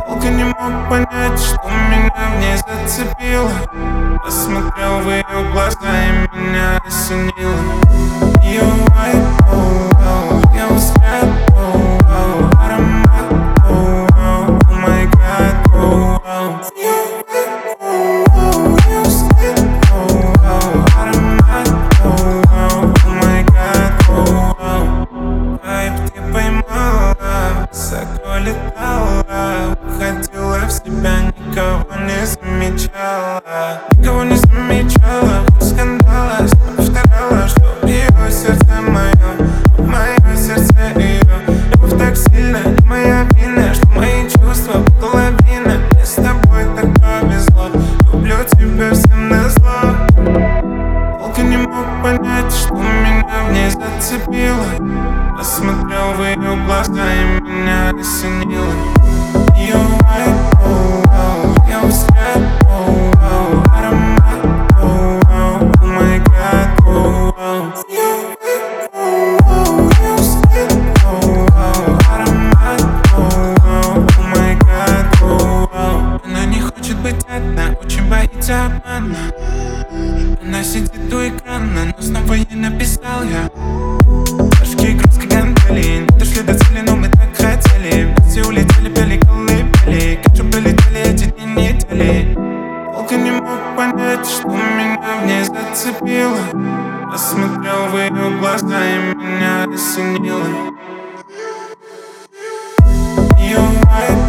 Долго не мог понять, что меня в ней зацепило. Посмотрел в ее глаза и меня осенило. Ее вайб, ее взгляд, аромат, oh my god, ее взгляд, аромат, oh my god, вайб ты поймала, высоко летала, уходила в себя, никого не замечала. Никого не замечала, скандала, повторяла, что ее сердце мое сердце ее. Любовь так сильно, не моя вина, что мои чувства половина. Мне с тобой так повезло, люблю тебя всем назло. Долго не мог понять, что меня в ней зацепило. Посмотрел в ее глаза и меня осенило. Ее вайб, ее взгляд, аромат, oh my god, ее взгляд, аромат, oh my god. Она не хочет быть одна, очень боится обмана. Она сидит у экрана, но снова ей написал я. Тяжкие игрушки гантели, не дошли до цели, но мы так хотели. Все улетели, пели колыбели, как же пролетели эти дни, недели. Долго не мог понять, что меня в ней зацепило. Посмотрел в ее глаза и меня осенило. Ее вайб,